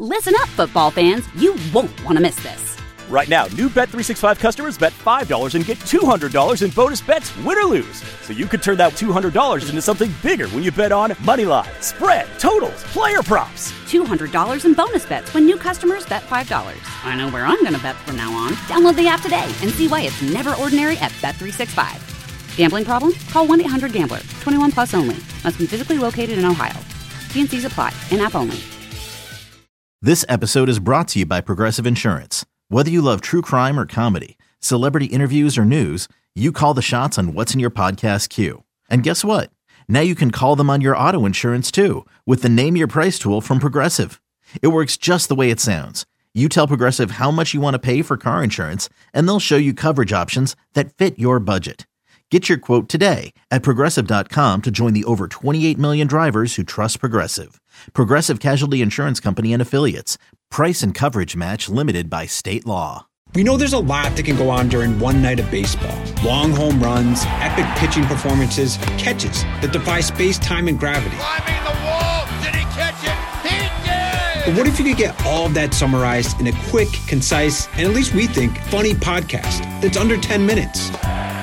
Listen up, football fans. You won't want to miss this. Right now, new Bet365 customers bet $5 and get $200 in bonus bets, win or lose. So you could turn that $200 into something bigger when you bet on money line, spread, totals, player props. $200 in bonus bets when new customers bet $5. I know where I'm going to bet from now on. Download the app today and see why it's never ordinary at Bet365. Gambling problem? Call 1-800-GAMBLER. 21 plus only. Must be physically located in Ohio. T&Cs apply. In-app only. This episode is brought to you by Progressive Insurance. Whether you love true crime or comedy, celebrity interviews or news, you call the shots on what's in your podcast queue. And guess what? Now you can call them on your auto insurance too with the Name Your Price tool from Progressive. It works just the way it sounds. You tell Progressive how much you want to pay for car insurance, and they'll show you coverage options that fit your budget. Get your quote today at Progressive.com to join the over 28 million drivers who trust Progressive. Progressive Casualty Insurance Company and Affiliates. Price and coverage match limited by state law. We know there's a lot that can go on during one night of baseball. Long home runs, epic pitching performances, catches that defy space, time, and gravity. Climbing the wall, did he catch it? He did! But what if you could get all of that summarized in a quick, concise, and at least we think, funny podcast that's under 10 minutes?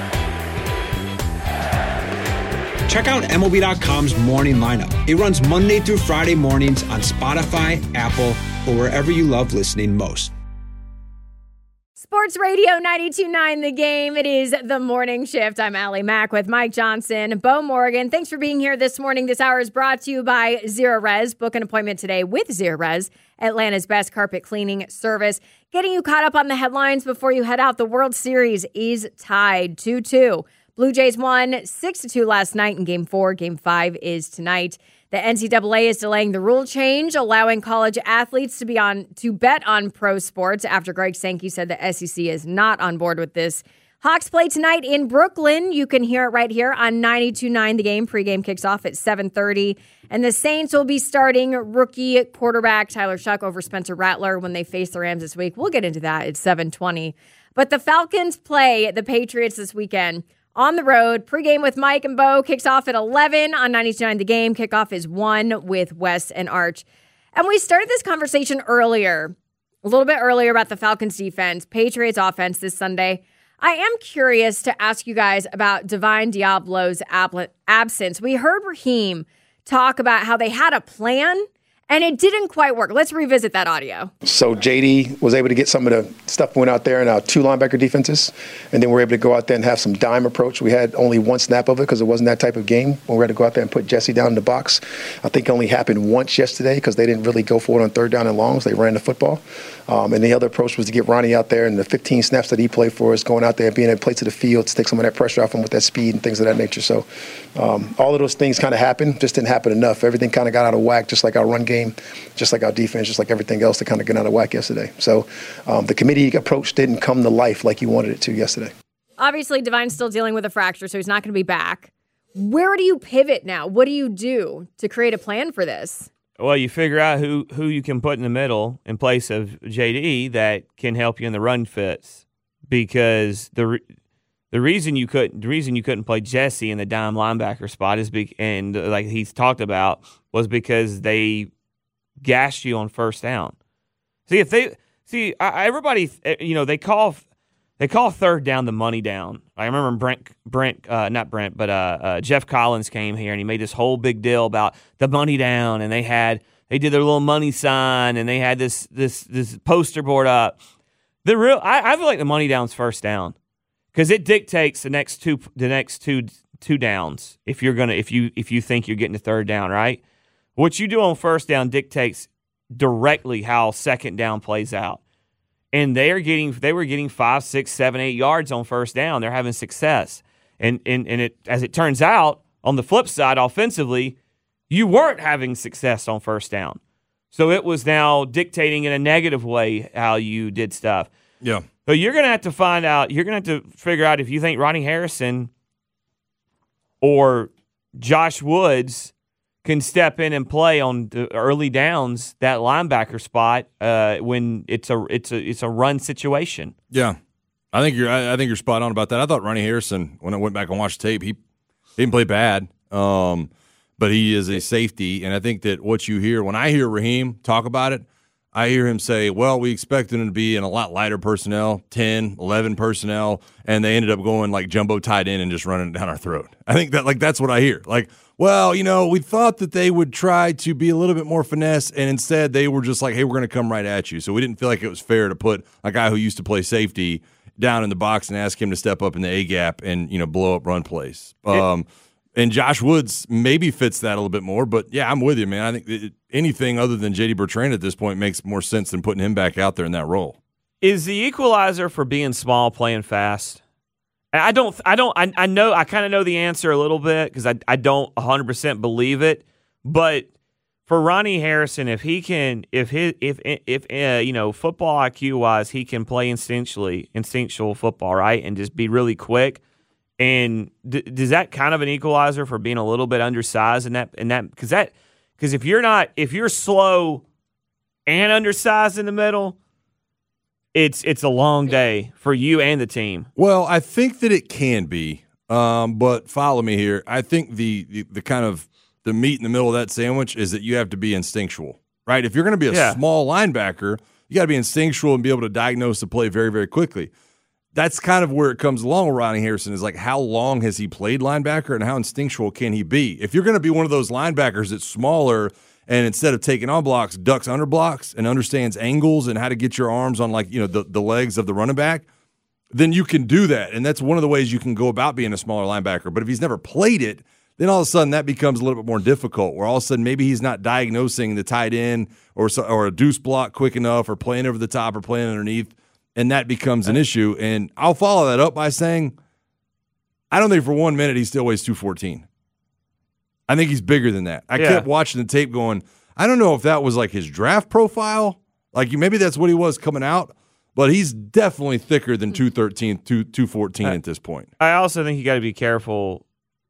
Check out MLB.com's Morning Lineup. It runs Monday through Friday mornings on Spotify, Apple, or wherever you love listening most. Sports Radio 92.9 The Game. It is the morning shift. I'm Allie Mack with Mike Johnson, Bo Morgan. Thanks for being here this morning. This hour is brought to you by Zerorez. Book an appointment today with Zerorez, Atlanta's best carpet cleaning service. Getting you caught up on the headlines before you head out. The World Series is tied 2-2. Blue Jays won 6-2 last night in Game 4. Game 5 is tonight. The NCAA is delaying the rule change, allowing college athletes to bet on pro sports after Greg Sankey said the SEC is not on board with this. Hawks play tonight in Brooklyn. You can hear it right here on 92.9 The Game. Pregame kicks off at 7:30. And the Saints will be starting rookie quarterback Tyler Shuck over Spencer Rattler when they face the Rams this week. We'll get into that at 7:20. But the Falcons play the Patriots this weekend. On the road, pregame with Mike and Bo kicks off at 11 on 92.9 The Game. Kickoff is 1 with Wes and Arch. And we started this conversation a little bit earlier about the Falcons defense, Patriots offense this Sunday. I am curious to ask you guys about Divine Diablo's absence. We heard Raheem talk about how they had a plan, and it didn't quite work. Let's revisit that audio. So JD was able to get some of the stuff went out there in our 2 linebacker defenses, and then we were able to go out there and have some dime approach. We had only 1 snap of it because it wasn't that type of game. When we had to go out there and put Jesse down in the box, I think it only happened once yesterday because they didn't really go for it on 3rd down and longs. They ran the football. And the other approach was to get Ronnie out there, and the 15 snaps that he played for us, going out there and being able to play to the field to take some of that pressure off him with that speed and things of that nature. So all of those things kind of happened, just didn't happen enough. Everything kind of got out of whack, just like our run game, just like our defense, just like everything else that kind of got out of whack yesterday. So the committee approach didn't come to life like you wanted it to yesterday. Obviously, Divine's still dealing with a fracture, so he's not going to be back. Where do you pivot now? What do you do to create a plan for this? Well, you figure out who you can put in the middle in place of JD that can help you in the run fits, because the reason you couldn't play Jesse in the dime linebacker spot is and like he's talked about, was because they gashed you on 1st down. Everybody, they call 3rd down the money down. I remember Jeff Collins came here and he made this whole big deal about the money down, and they did their little money sign, and they had this poster board up. I feel like the money down's 1st down because it dictates the next two downs if you think you're getting to 3rd down, right? What you do on 1st down dictates directly how 2nd down plays out. And they were getting 5, 6, 7, 8 yards on 1st down. They're having success. And as it turns out, on the flip side, offensively, you weren't having success on 1st down. So it was now dictating in a negative way how you did stuff. Yeah. So you're going to have to find out, you're going to have to figure out if you think Ronnie Harrison or Josh Woods can step in and play on the early downs, that linebacker spot, when it's a run situation. Yeah, I think you're spot on about that. I thought Ronnie Harrison, when I went back and watched tape, he didn't play bad, but he is a safety, and I think that what you hear when I hear Raheem talk about it, I hear him say, well, we expected him to be in a lot lighter personnel, 10, 11 personnel, and they ended up going like jumbo tight end and just running it down our throat. I think that's what I hear. Like, well, we thought that they would try to be a little bit more finesse, and instead they were just like, hey, we're going to come right at you. So we didn't feel like it was fair to put a guy who used to play safety down in the box and ask him to step up in the A-gap and, blow up run plays. And Josh Woods maybe fits that a little bit more, but yeah, I'm with you, man. I think anything other than J.D. Bertrand at this point makes more sense than putting him back out there in that role. Is the equalizer for being small playing fast? I know I kind of know the answer a little bit because I don't 100% believe it, but for Ronnie Harrison, if he can, if football IQ wise, he can play instinctual football, right, and just be really quick. And does that kind of an equalizer for being a little bit undersized in that because if you're slow and undersized in the middle, it's a long day for you and the team. Well, I think that it can be, but follow me here. I think the kind of the meat in the middle of that sandwich is that you have to be instinctual, right? If you're going to be a small linebacker, you got to be instinctual and be able to diagnose the play very, very quickly. That's kind of where it comes along with Ronnie Harrison is like how long has he played linebacker and how instinctual can he be? If you're going to be one of those linebackers that's smaller and instead of taking on blocks, ducks under blocks and understands angles and how to get your arms on the legs of the running back, then you can do that. And that's one of the ways you can go about being a smaller linebacker. But if he's never played it, then all of a sudden that becomes a little bit more difficult where all of a sudden maybe he's not diagnosing the tight end or a deuce block quick enough or playing over the top or playing underneath. And that becomes an issue. And I'll follow that up by saying, I don't think for 1 minute he still weighs 214. I think he's bigger than that. I kept watching the tape going, I don't know if that was like his draft profile. Like maybe that's what he was coming out. But he's definitely thicker than 213, 214 at this point. I also think you got to be careful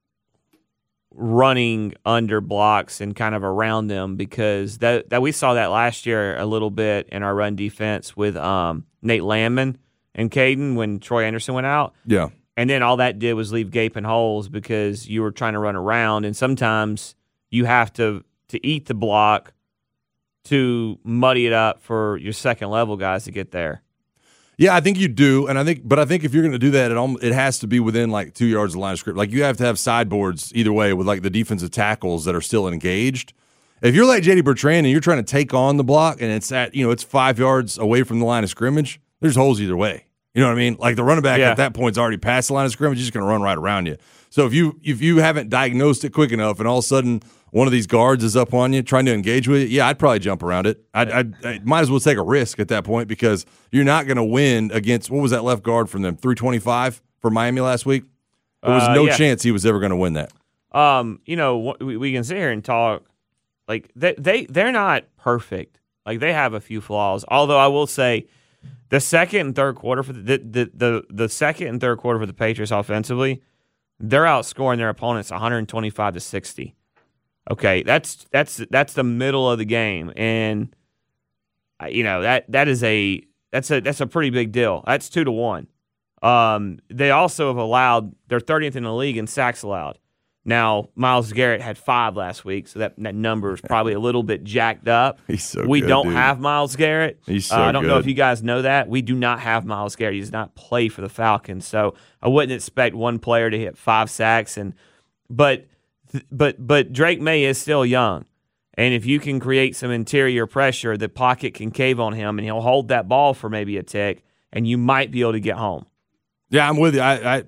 running under blocks and kind of around them because that we saw that last year a little bit in our run defense with Nate Landman and Caden when Troy Anderson went out. Yeah. And then all that did was leave gaping holes because you were trying to run around, and sometimes you have to eat the block to muddy it up for your second level guys to get there. Yeah, I think you do, and I think if you're going to do that, it has to be within like 2 yards of the line of scrimmage. Like you have to have sideboards either way with like the defensive tackles that are still engaged. If you're like J.D. Bertrand and you're trying to take on the block and it's at it's 5 yards away from the line of scrimmage, there's holes either way. You know what I mean? Like the running back at that point is already past the line of scrimmage, he's just going to run right around you. So if you haven't diagnosed it quick enough and all of a sudden one of these guards is up on you trying to engage with you, I'd probably jump around it. I might as well take a risk at that point because you're not going to win against, what was that left guard from them, 325 for Miami last week? There was no chance he was ever going to win that. We can sit here and talk. Like they're not perfect. Like they have a few flaws. Although I will say the second and third quarter for the second and third quarter for the Patriots offensively, they're outscoring their opponents 125-60. Okay, that's the middle of the game, and that's a pretty big deal. That's 2-1. They also have allowed, they're 30th in the league in sacks allowed. Now, Myles Garrett had 5 last week, so that number is probably a little bit jacked up. He's so we good, don't dude. have Myles Garrett. He's so I don't know good. if you guys know that. We do not have Myles Garrett. He does not play for the Falcons, so I wouldn't expect one player to hit 5 sacks. But Drake May is still young, and if you can create some interior pressure, the pocket can cave on him, and he'll hold that ball for maybe a tick, and you might be able to get home. Yeah, I'm with you.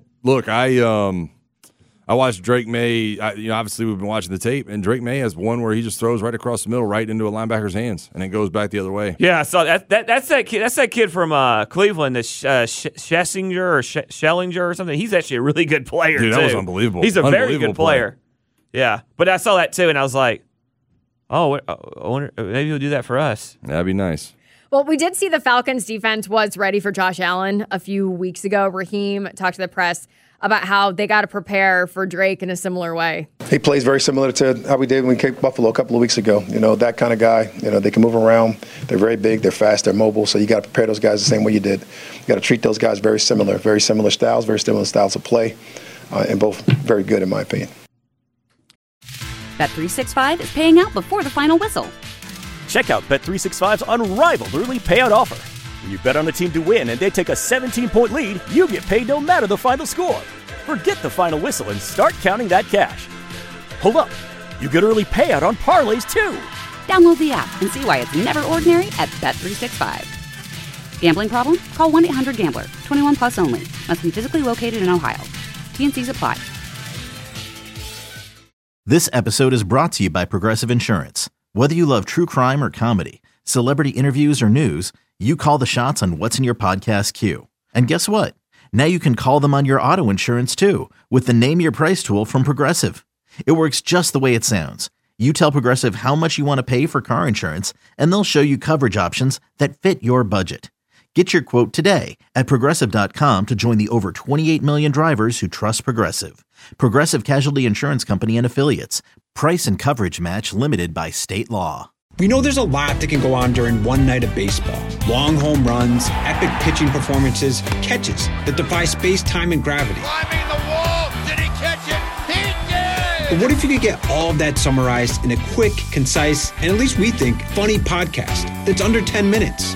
I watched Drake May. Obviously we've been watching the tape, and Drake May has one where he just throws right across the middle, right into a linebacker's hands, and it goes back the other way. Yeah, I saw that. That's that kid. That's that kid from Cleveland, Schesinger or Schellinger or something. He's actually a really good player. Dude, too. that was unbelievable. He's a very good player. Yeah, but I saw that too, and I was like, "Oh, I wonder maybe he'll do that for us." That'd be nice. Well, we did see the Falcons defense was ready for Josh Allen a few weeks ago. Raheem talked to the press about how they got to prepare for Drake in a similar way. He plays very similar to how we did when we kicked Buffalo a couple of weeks ago. That kind of guy. They can move around. They're very big. They're fast. They're mobile. So you got to prepare those guys the same way you did. You got to treat those guys very similar styles, very similar styles of play, and both very good in my opinion. Bet365 is paying out before the final whistle. Check out Bet365's unrivaled early payout offer. When you bet on a team to win and they take a 17-point lead, you get paid no matter the final score. Forget the final whistle and start counting that cash. Hold up. You get early payout on parlays, too. Download the app and see why it's never ordinary at Bet365. Gambling problem? Call 1-800-GAMBLER. 21 plus only. Must be physically located in Ohio. T&Cs apply. This episode is brought to you by Progressive Insurance. Whether you love true crime or comedy, celebrity interviews or news, you call the shots on what's in your podcast queue. And guess what? Now you can call them on your auto insurance too with the Name Your Price tool from Progressive. It works just the way it sounds. You tell Progressive how much you want to pay for car insurance, and they'll show you coverage options that fit your budget. Get your quote today at Progressive.com to join the over 28 million drivers who trust Progressive. Progressive Casualty Insurance Company and Affiliates. Price and coverage match limited by state law. We know there's a lot that can go on during one night of baseball. Long home runs, epic pitching performances, catches that defy space, time, and gravity. Climbing the wall. Did he catch it? He did! But what if you could get all of that summarized in a quick, concise, and at least we think, funny podcast that's under 10 minutes?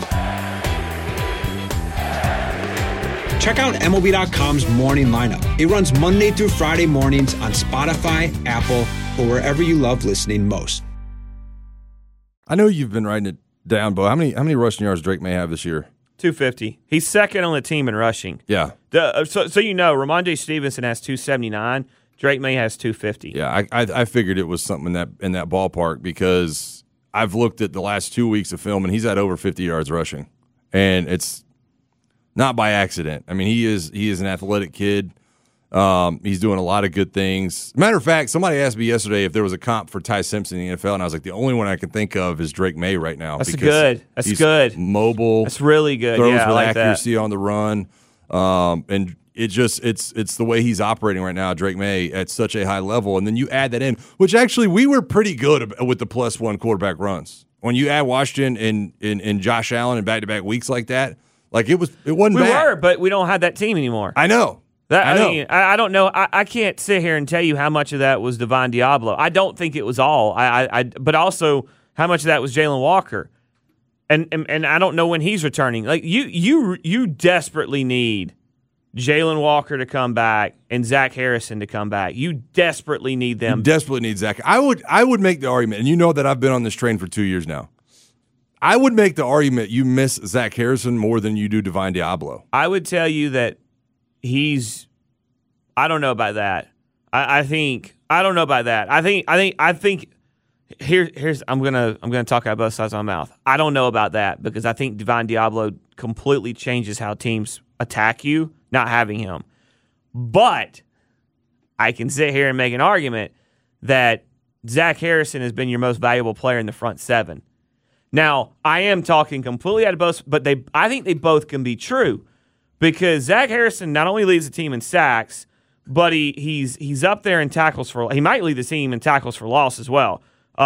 Check out MLB.com's Morning Lineup. It runs Monday through Friday mornings on Spotify, Apple, or wherever you love listening most. I know you've been writing it down, Bo. How many rushing yards Drake may have this year? 250. He's second on the team in rushing. Yeah. So you know, Ramondre Stevenson has 279. Drake May has 250. Yeah, I figured it was something in that ballpark because I've looked at the last 2 weeks of film and he's had over 50 yards rushing, and it's not by accident. I mean, he is an athletic kid. He's doing a lot of good things. Matter of fact, somebody asked me yesterday if there was a comp for Ty Simpson in the NFL, and I was like, the only one I can think of is Drake May right now. That's good. That's good. Mobile. That's really good. Throws yeah, with I like accuracy that. on the run. And it's the way he's operating right now, Drake May, at such a high level. And then you add that in, which actually we were pretty good with the +1 quarterback runs. When you add Washington and Josh Allen in back-to-back weeks like that, like it wasn't bad. We were, but we don't have that team anymore. I know. I don't know. I can't sit here and tell you how much of that was Divine Diablo. I don't think it was all. But also how much of that was Jalen Walker, and I don't know when he's returning. Like you desperately need Jalen Walker to come back and Zach Harrison to come back. You desperately need them. You desperately need Zach. I would make the argument, and you know that I've been on this train for 2 years now. I would make the argument you miss Zach Harrison more than you do Divine Diablo. I would tell you that I don't know about that. I don't know about that. I think here's I'm gonna talk out both sides of my mouth. I don't know about that because I think Divine Diablo completely changes how teams attack you, not having him. But I can sit here and make an argument that Zach Harrison has been your most valuable player in the front seven. Now, I am talking completely out of both, but I think they both can be true because Zach Harrison not only leads the team in sacks, but he's up there in tackles for. He might lead the team in tackles for loss as well.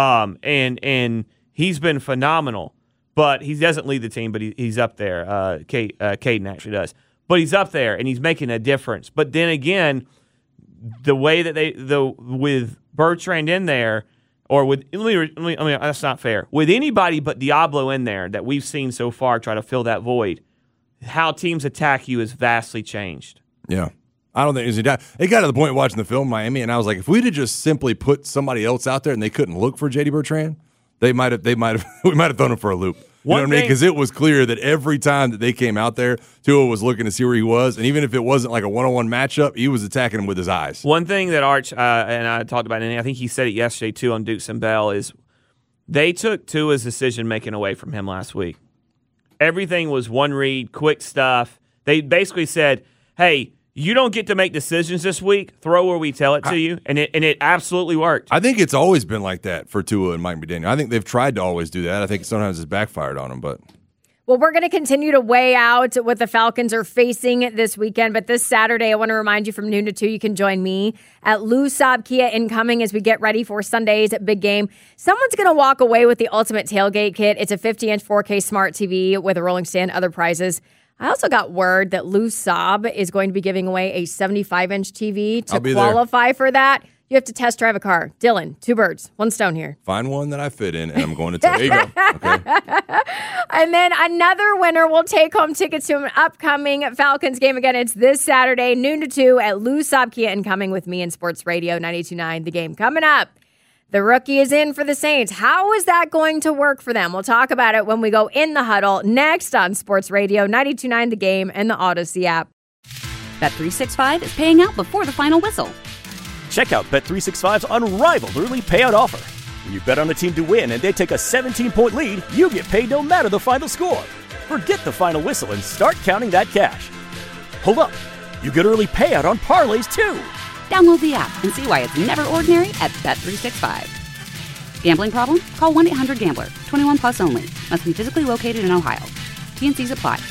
And he's been phenomenal. But he doesn't lead the team, but he's up there. Caden actually does, but he's up there and he's making a difference. But then again, the way that with Bertrand in there. Or with that's not fair. With anybody but Diablo in there that we've seen so far try to fill that void, how teams attack you has vastly changed. Yeah. I don't think it got to the point watching the film Miami, and I was like, if we'd have just simply put somebody else out there and they couldn't look for J.D. Bertrand, we might have thrown him for a loop. You know what I mean? Because it was clear that every time that they came out there, Tua was looking to see where he was, and even if it wasn't like a one-on-one matchup, he was attacking him with his eyes. One thing that Arch and I talked about, and I think he said it yesterday too on Dukes and Bell, is they took Tua's decision-making away from him last week. Everything was one read, quick stuff. They basically said, hey, you don't get to make decisions this week. Throw where we tell it to you, and it absolutely worked. I think it's always been like that for Tua and Mike McDaniel. I think they've tried to always do that. I think sometimes it's backfired on them, but. Well, we're going to continue to weigh out what the Falcons are facing this weekend. But this Saturday, I want to remind you from noon to 2, you can join me at Lou Saab Kia Incoming as we get ready for Sunday's big game. Someone's going to walk away with the ultimate tailgate kit. It's a 50-inch 4K smart TV with a rolling stand, other prizes. I also got word that Lou Saab is going to be giving away a 75-inch TV to qualify for that. You have to test drive a car. Dylan, 2 birds, 1 stone here. Find one that I fit in, and I'm going to tell you. There you go. Okay. And then another winner will take home tickets to an upcoming Falcons game. Again, it's this Saturday, noon to 2 at Lou Saab Kia and Coming with me in Sports Radio 92.9. The game coming up. The rookie is in for the Saints. How is that going to work for them? We'll talk about it when we go in the huddle next on Sports Radio 92.9 The Game and the Odyssey app. Bet365 is paying out before the final whistle. Check out Bet365's unrivaled early payout offer. When you bet on a team to win and they take a 17-point lead, you get paid no matter the final score. Forget the final whistle and start counting that cash. Hold up. You get early payout on parlays, too. Download the app and see why it's never ordinary at Bet365. Gambling problem? Call 1-800-GAMBLER. 21 plus only. Must be physically located in Ohio. T&Cs apply.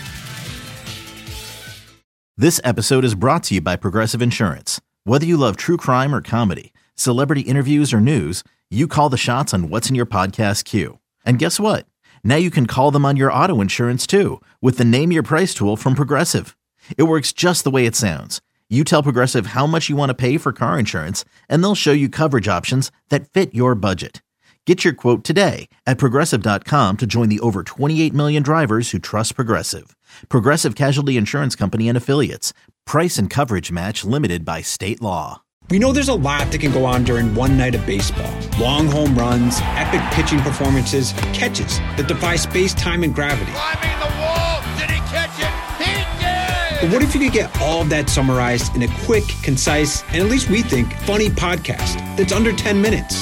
This episode is brought to you by Progressive Insurance. Whether you love true crime or comedy, celebrity interviews or news, you call the shots on what's in your podcast queue. And guess what? Now you can call them on your auto insurance too with the Name Your Price tool from Progressive. It works just the way it sounds. You tell Progressive how much you want to pay for car insurance, and they'll show you coverage options that fit your budget. Get your quote today at Progressive.com to join the over 28 million drivers who trust Progressive. Progressive Casualty Insurance Company and Affiliates. Price and coverage match limited by state law. We know there's a lot that can go on during one night of baseball. Long home runs, epic pitching performances, catches that defy space, time, and gravity. Climbing the wall. Did he catch it? He did! But what if you could get all of that summarized in a quick, concise, and at least we think, funny podcast that's under 10 minutes?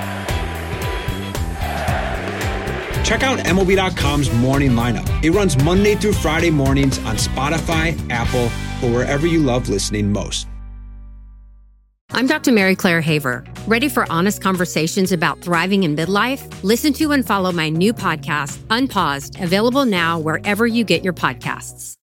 Check out MLB.com's Morning Lineup. It runs Monday through Friday mornings on Spotify, Apple, or wherever you love listening most. I'm Dr. Mary Claire Haver. Ready for honest conversations about thriving in midlife? Listen to and follow my new podcast, Unpaused, available now wherever you get your podcasts.